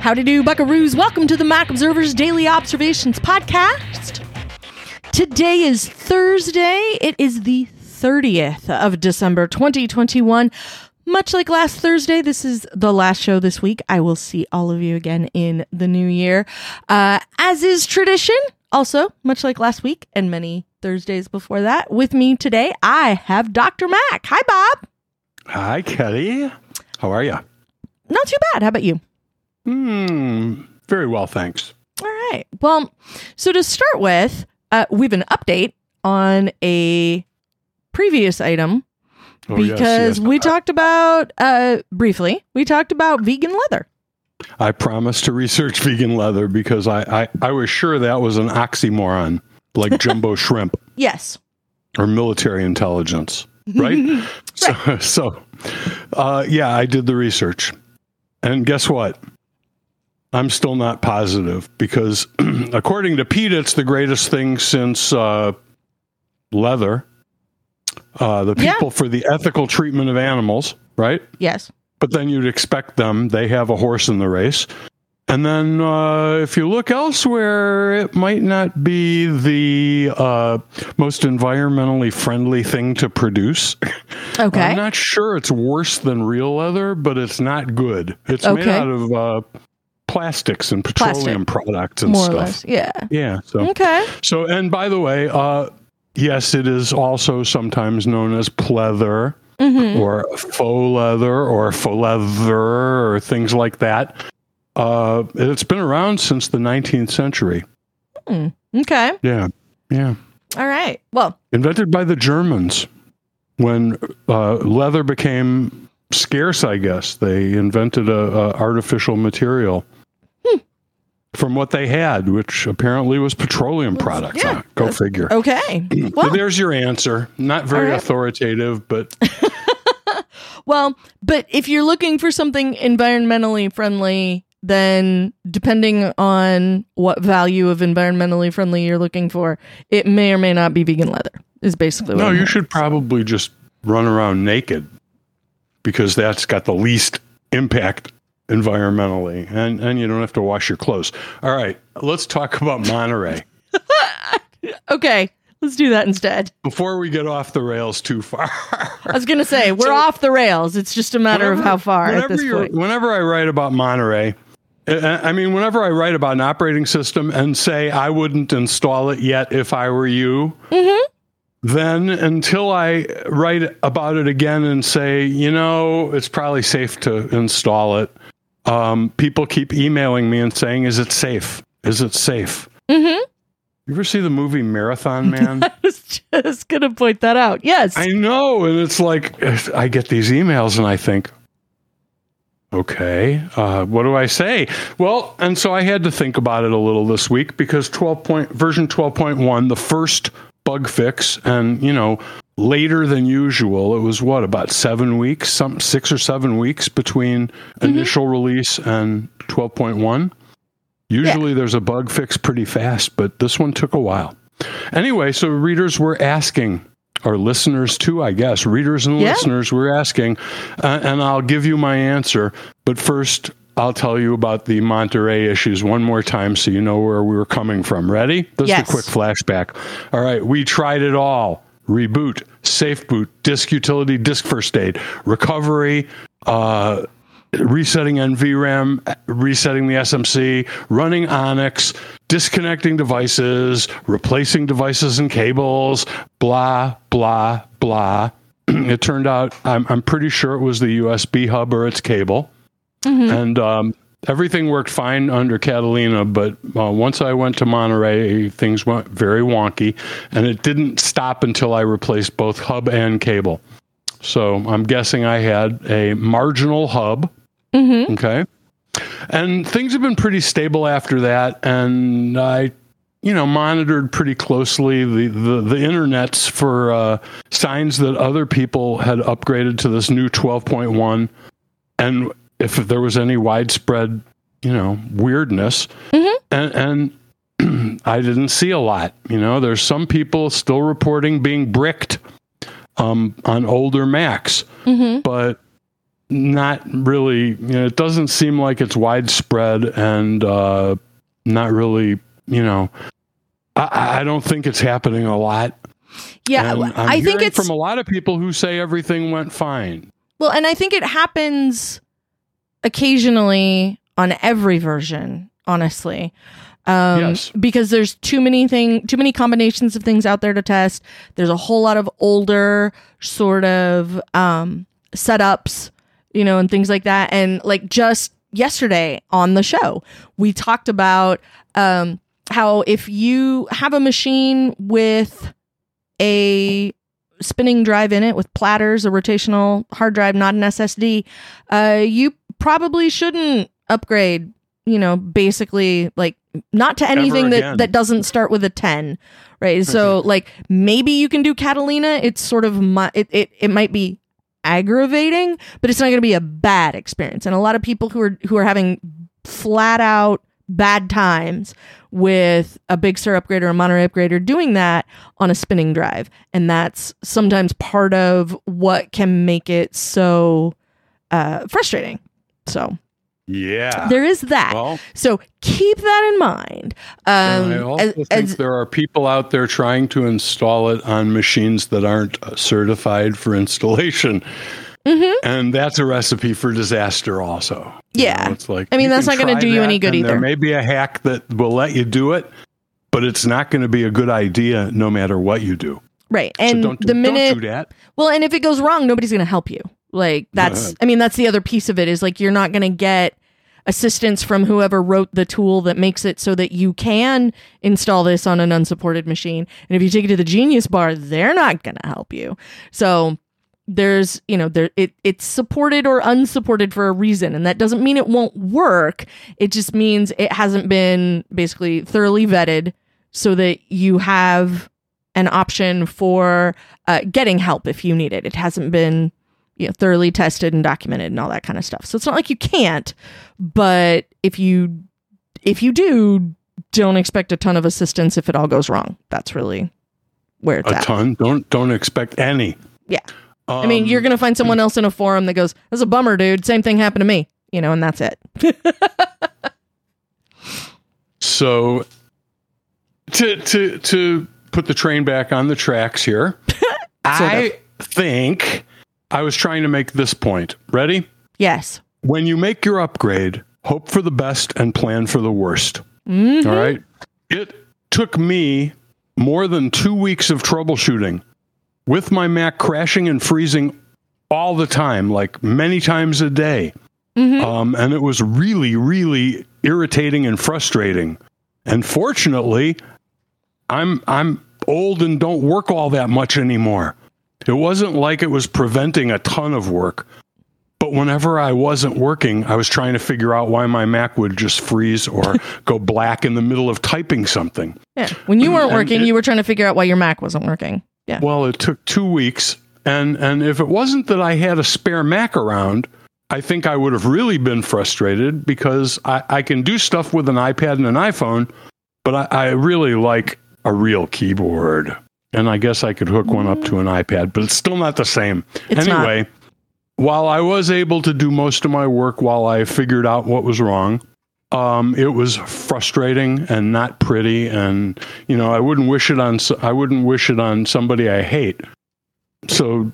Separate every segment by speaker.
Speaker 1: Howdy do, buckaroos. Welcome to the Mac Observer's Daily Observations Podcast. Today is Thursday. It is the 30th of December, 2021. Much like last Thursday, this is the last show this week. I will see all of you again in the new year. As is tradition, also, much like last week and many Thursdays before that, with me today, I have Dr. Mac. Hi, Bob.
Speaker 2: Hi, Kelly. How are you?
Speaker 1: Not too bad. How about you?
Speaker 2: Very well, thanks.
Speaker 1: All right. Well, so to start with, we have an update on a previous item because we talked about, briefly, we talked about vegan leather.
Speaker 2: I promised to research vegan leather because I was sure that was an oxymoron, like jumbo shrimp.
Speaker 1: Yes.
Speaker 2: Or military intelligence, right?
Speaker 1: Right.
Speaker 2: So, I did the research. And guess what? I'm still not positive because according to Pete, it's the greatest thing since leather. The people for the ethical treatment of animals, right?
Speaker 1: Yes.
Speaker 2: But then you'd expect them. They have a horse in the race. And then if you look elsewhere, it might not be the most environmentally friendly thing to produce.
Speaker 1: Okay.
Speaker 2: I'm not sure it's worse than real leather, but it's not good. It's made out of plastics and petroleum products and
Speaker 1: more
Speaker 2: stuff.
Speaker 1: Or less. Yeah.
Speaker 2: Yeah. So,
Speaker 1: okay.
Speaker 2: So, and by the way, yes, it is also sometimes known as pleather or faux leather or faux leather or things like that. It's been around since the 19th century.
Speaker 1: Okay.
Speaker 2: Yeah. Yeah.
Speaker 1: All right. Well,
Speaker 2: invented by the Germans when leather became scarce, I guess. They invented a artificial material from what they had, which apparently was petroleum products.
Speaker 1: Yeah,
Speaker 2: Go figure.
Speaker 1: Okay.
Speaker 2: Well, there's your answer. Not very authoritative, but...
Speaker 1: Well, but if you're looking for something environmentally friendly, then depending on what value of environmentally friendly you're looking for, it may or may not be vegan leather, is basically what
Speaker 2: you should probably just run around naked because that's got the least impact environmentally, and you don't have to wash your clothes. All right, let's talk about Monterey.
Speaker 1: Okay, let's do that instead.
Speaker 2: Before we get off the rails too far.
Speaker 1: I was going to say, we're off the rails. It's just a matter of how far at this point.
Speaker 2: Whenever I write about Monterey, whenever I write about an operating system and say I wouldn't install it yet if I were you, then until I write about it again and say, it's probably safe to install it, people keep emailing me and saying, is it safe? Is it safe? You ever see the movie Marathon Man?
Speaker 1: I was just going to point that out. Yes.
Speaker 2: I know. And it's like, I get these emails and I think, okay, what do I say? Well, and so I had to think about it a little this week because version 12.1, the first bug fix, and, later than usual, it was about 7 weeks, 6 or 7 weeks between initial release and 12.1. Usually there's a bug fix pretty fast, but this one took a while. Anyway, so readers were asking, or listeners too, I guess, readers and listeners were asking, and I'll give you my answer. But first, I'll tell you about the Monterey issues one more time so you know where we were coming from. Ready? This is a quick flashback. All right, we tried it all. Reboot, safe boot, disk utility, disk first aid, recovery, resetting NVRAM, resetting the SMC, running Onyx, disconnecting devices, replacing devices and cables, blah, blah, blah. It turned out, I'm pretty sure it was the USB hub or its cable. And everything worked fine under Catalina, but once I went to Monterey, things went very wonky, and it didn't stop until I replaced both hub and cable. So I'm guessing I had a marginal hub. Okay. And things have been pretty stable after that. And I, monitored pretty closely the internets for signs that other people had upgraded to this new 12.1. And if there was any widespread, weirdness. And I didn't see a lot. There's some people still reporting being bricked on older Macs. But not really, it doesn't seem like it's widespread, and not really, I don't think it's happening a lot.
Speaker 1: Yeah,
Speaker 2: and
Speaker 1: I think it's
Speaker 2: from a lot of people who say everything went fine.
Speaker 1: Well, and I think it happens occasionally on every version, honestly.
Speaker 2: Yes.
Speaker 1: Because there's too many combinations of things out there to test. There's a whole lot of older sort of setups, and things like that. And like just yesterday on the show, we talked about how if you have a machine with a spinning drive in it with platters, a rotational hard drive, not an SSD, you probably shouldn't upgrade, basically like not to anything that doesn't start with a 10, right? So like maybe you can do Catalina. It's sort of, it might be aggravating, but it's not going to be a bad experience. And a lot of people who are having flat out bad times with a Big Sur upgrade or a Monterey upgrade are doing that on a spinning drive. And that's sometimes part of what can make it so frustrating. So
Speaker 2: yeah,
Speaker 1: there is that.
Speaker 2: Well,
Speaker 1: so keep that in mind.
Speaker 2: I also think there are people out there trying to install it on machines that aren't certified for installation. Mm-hmm. And that's a recipe for disaster also.
Speaker 1: Yeah.
Speaker 2: It's like,
Speaker 1: that's not going to do you any good either.
Speaker 2: There may be a hack that will let you do it, but it's not going to be a good idea no matter what you do.
Speaker 1: Right. And
Speaker 2: so don't do that.
Speaker 1: Well, and if it goes wrong, nobody's going to help you. Like that's the other piece of it is like, you're not going to get assistance from whoever wrote the tool that makes it so that you can install this on an unsupported machine. And if you take it to the Genius Bar, they're not going to help you. So there's, it's supported or unsupported for a reason. And that doesn't mean it won't work. It just means it hasn't been basically thoroughly vetted so that you have an option for getting help if you need it. It hasn't been thoroughly tested and documented and all that kind of stuff. So it's not like you can't, but if you do, don't expect a ton of assistance if it all goes wrong. That's really where it's at.
Speaker 2: A ton? Don't expect any.
Speaker 1: Yeah. You're going to find someone else in a forum that goes, "That's a bummer, dude. Same thing happened to me," and that's it.
Speaker 2: So to put the train back on the tracks here, I think I was trying to make this point. Ready?
Speaker 1: Yes.
Speaker 2: When you make your upgrade, hope for the best and plan for the worst.
Speaker 1: Mm-hmm.
Speaker 2: All right. It took me more than 2 weeks of troubleshooting with my Mac crashing and freezing all the time, like many times a day.
Speaker 1: Mm-hmm.
Speaker 2: And it was really, really irritating and frustrating. And fortunately, I'm old and don't work all that much anymore. It wasn't like it was preventing a ton of work, but whenever I wasn't working, I was trying to figure out why my Mac would just freeze or go black in the middle of typing something.
Speaker 1: Yeah. When you weren't working, you were trying to figure out why your Mac wasn't working. Yeah.
Speaker 2: Well, it took 2 weeks. And if it wasn't that I had a spare Mac around, I think I would have really been frustrated because I can do stuff with an iPad and an iPhone, but I really like a real keyboard. And I guess I could hook one up to an iPad, but it's still not the same. Anyway, while I was able to do most of my work while I figured out what was wrong, it was frustrating and not pretty. And, I wouldn't wish it on somebody I hate. So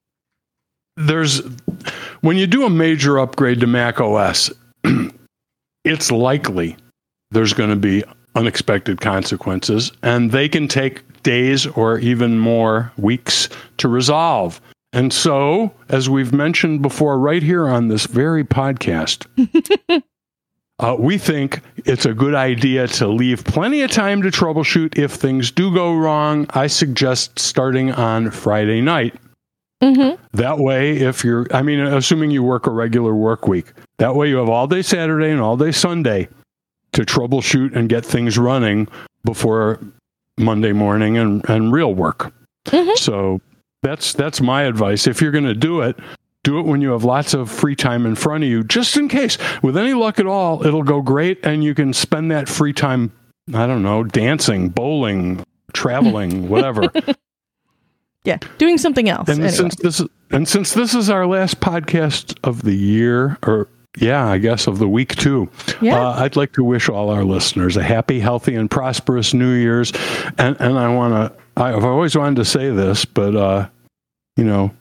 Speaker 2: when you do a major upgrade to Mac OS, it's likely there's going to be unexpected consequences, and they can take days or even more weeks to resolve. And so, as we've mentioned before, right here on this very podcast, we think it's a good idea to leave plenty of time to troubleshoot if things do go wrong. I suggest starting on Friday night.
Speaker 1: Mm-hmm.
Speaker 2: That way, assuming you work a regular work week, that way you have all day Saturday and all day Sunday to troubleshoot and get things running before Monday morning and real work.
Speaker 1: Mm-hmm.
Speaker 2: So that's my advice. If you're going to do it when you have lots of free time in front of you, just in case. With any luck at all, it'll go great, and you can spend that free time, I don't know, dancing, bowling, traveling, whatever.
Speaker 1: Yeah, doing something else.
Speaker 2: And
Speaker 1: anyway.
Speaker 2: since this is our last podcast of the year, or I guess of the week too, I'd like to wish all our listeners a happy, healthy, and prosperous New Year's. And I've always wanted to say this, but no,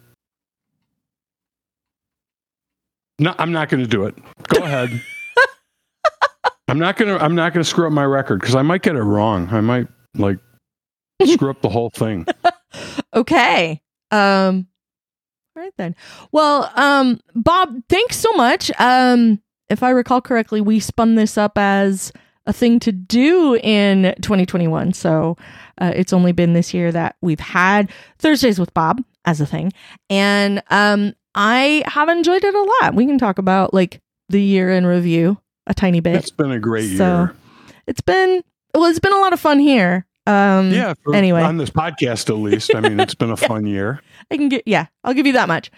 Speaker 2: I'm not going to do it. Go ahead. I'm not gonna screw up my record because I might get it wrong. I might screw up the whole thing.
Speaker 1: Okay. All right then. Well, Bob, thanks so much. If I recall correctly, we spun this up as a thing to do in 2021. So it's only been this year that we've had Thursdays with Bob as a thing. And I have enjoyed it a lot. We can talk about the year in review a tiny bit.
Speaker 2: It's been a great year.
Speaker 1: It's been a lot of fun here. Anyway,
Speaker 2: on this podcast, at least. I mean, it's been a fun year.
Speaker 1: I'll give you that much.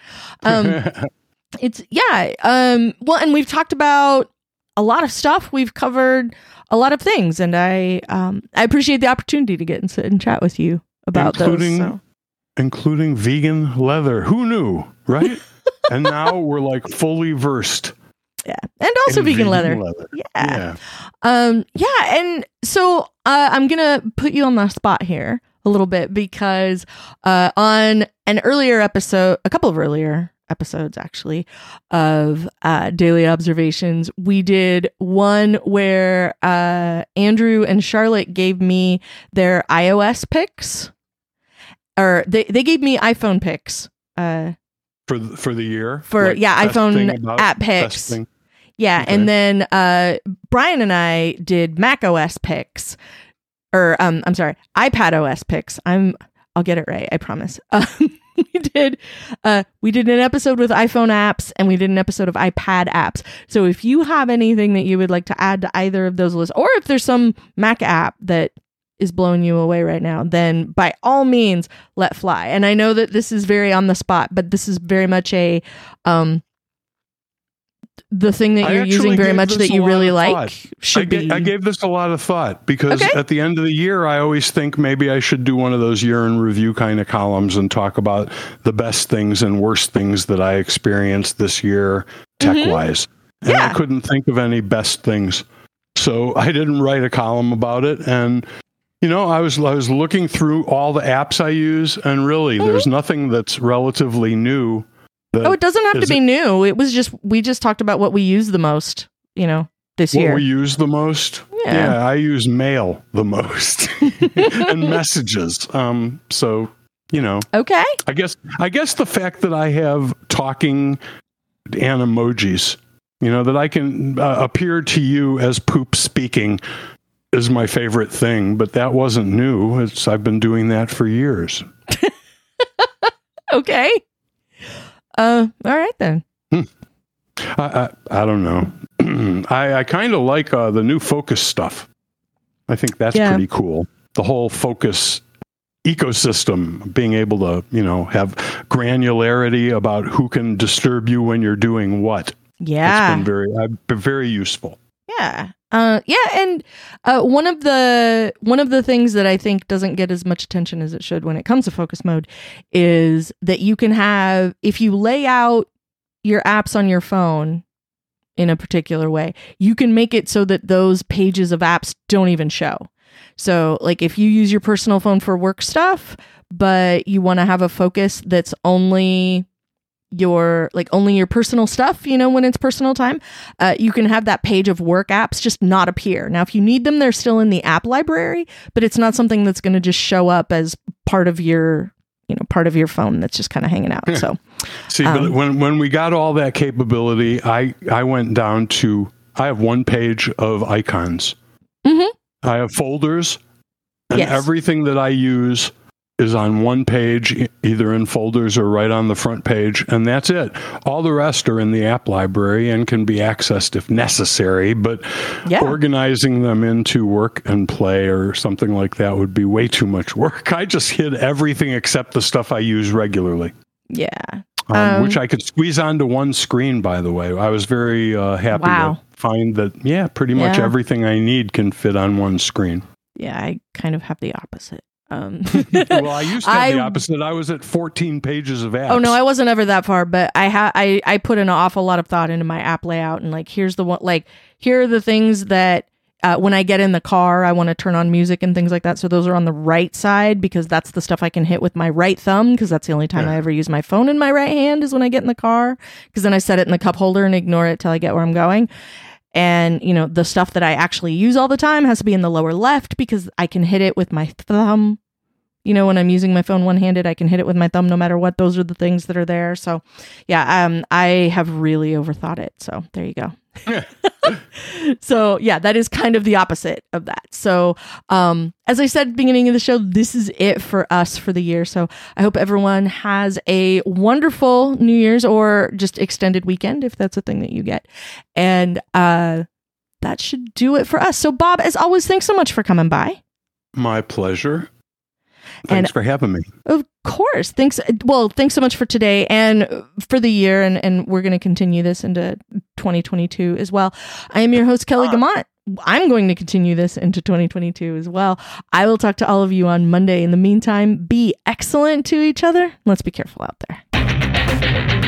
Speaker 1: Well, and we've talked about a lot of stuff. We've covered a lot of things, and I appreciate the opportunity to get and sit and chat with you about those.
Speaker 2: Including vegan leather. Who knew, right? And now we're fully versed.
Speaker 1: Yeah. And also vegan leather. Yeah. And so I'm going to put you on the spot here a little bit because on a couple of earlier episodes actually of Daily Observations, we did one where Andrew and Charlotte gave me their iOS picks, or they gave me iPhone picks.
Speaker 2: For the year?
Speaker 1: iPhone app picks. Yeah, okay. And then Brian and I did Mac OS picks. Or I'm sorry, iPad OS picks. I'll get it right, I promise. We did an episode with iPhone apps, and we did an episode of iPad apps. So if you have anything that you would like to add to either of those lists, or if there's some Mac app that is blowing you away right now, then by all means let fly. And I know that this is very on the spot, but this is very much a the thing that you're using very much that you really like should be. I
Speaker 2: gave this a lot of thought because at the end of the year, I always think maybe I should do one of those year in review kind of columns and talk about the best things and worst things that I experienced this year tech wise. And I couldn't think of any best things. So I didn't write a column about it. And I was looking through all the apps I use, and really there's nothing that's relatively new.
Speaker 1: It doesn't have to be new. It was we just talked about what we use the most, this year.
Speaker 2: What we use the most? Yeah, I use mail the most and messages.
Speaker 1: Okay.
Speaker 2: I guess the fact that I have talking and emojis, that I can appear to you as poop speaking is my favorite thing, but that wasn't new. I've been doing that for years.
Speaker 1: Okay. All right then.
Speaker 2: I don't know. I kind of like the new Focus stuff. I think that's pretty cool. The whole Focus ecosystem, being able to, have granularity about who can disturb you when you're doing what.
Speaker 1: Yeah.
Speaker 2: It's been very useful.
Speaker 1: Yeah. And one of the things that I think doesn't get as much attention as it should when it comes to focus mode is that you can have, if you lay out your apps on your phone in a particular way, you can make it so that those pages of apps don't even show. So if you use your personal phone for work stuff, but you want to have a focus that's only your personal stuff, when it's personal time, you can have that page of work apps just not appear. Now, if you need them, they're still in the app library, but it's not something that's going to just show up as part of your phone that's just kind of hanging out. So
Speaker 2: see, but when we got all that capability, I went down to, I have one page of icons. I have folders, and everything that I use is on one page, either in folders or right on the front page, and that's it. All the rest are in the app library and can be accessed if necessary, but organizing them into work and play or something like that would be way too much work. I just hid everything except the stuff I use regularly.
Speaker 1: Yeah.
Speaker 2: Which I could squeeze onto one screen, by the way. I was very happy to find that, pretty much everything I need can fit on one screen.
Speaker 1: Yeah, I kind of have the opposite.
Speaker 2: Well, I used to have the opposite. I was at 14 pages of apps.
Speaker 1: Oh no, I wasn't ever that far, but I put an awful lot of thought into my app layout, and like here are the things that when I get in the car, I want to turn on music and things like that. So those are on the right side because that's the stuff I can hit with my right thumb, because that's the only time I ever use my phone in my right hand is when I get in the car, because then I set it in the cup holder and ignore it till I get where I'm going. And, the stuff that I actually use all the time has to be in the lower left because I can hit it with my thumb. When I'm using my phone one-handed, I can hit it with my thumb no matter what. Those are the things that are there. So, yeah, I have really overthought it. So there you go. So, yeah, that is kind of the opposite of that. So, as I said at the beginning of the show, this is it for us for the year. So I hope everyone has a wonderful New Year's or just extended weekend, if that's a thing that you get. And that should do it for us. So, Bob, as always, thanks so much for coming by.
Speaker 2: My pleasure. Thanks for having me.
Speaker 1: Of course. Thanks. Well, thanks so much for today and for the year. And we're going to continue this into 2022 as well. I am your host, Kelly Guimont. I'm going to continue this into 2022 as well. I will talk to all of you on Monday. In the meantime, be excellent to each other. Let's be careful out there.